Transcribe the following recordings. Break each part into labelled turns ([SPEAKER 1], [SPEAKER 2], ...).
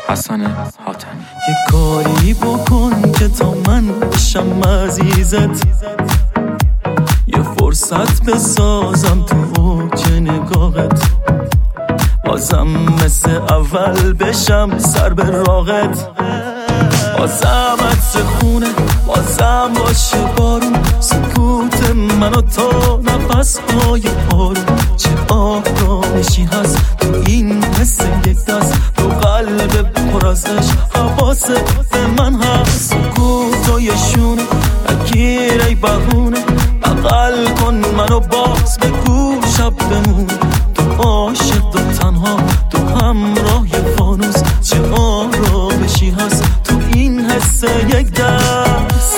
[SPEAKER 1] حسن حاتمی.
[SPEAKER 2] یه کاری بکن که تا من بشم عزیزت، یه فرصت بسازم تو اوج نگاهت، بازم مثل اول بشم سر به راغت، بازم عطر خونه، بازم باشه بارون، سکوت من و تو، نفس های آروم. چه آرامشی هست تو این حس یک دست، تو قلب پر از عشق، حواست به من هست. سکوت و یه شونه بگیر ای بهونه، بغل کن منو باز بگو شب بمون، تو عاشق و تنها، تو همراه فانوس. چه آرامشی هست تو این حس یک دست.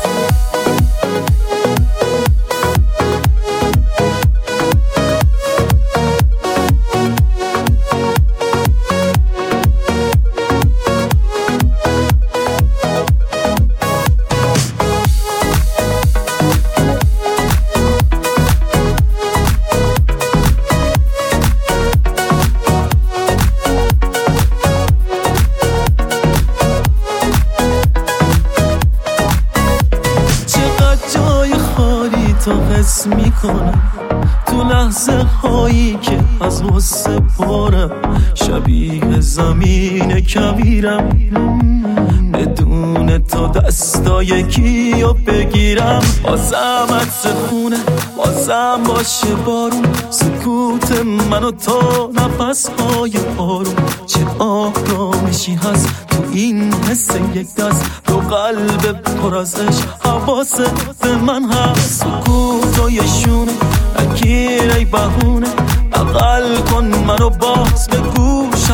[SPEAKER 2] تو حس میکنم تو لحظه هایی که از غصه پرم، شبیه زمین کبیرم، بدون تو دستای یکیو بگیرم. بازم عطر خونه، بازم باشه بارون، سکوت من و تو، نفس های آروم. چه آرامشی هست تو این حس یک دست، تو قلب پر از عشق، حواست به من هست. سکوت و یه شونه بگیر ای بهونه، بغل کن منو باز بگو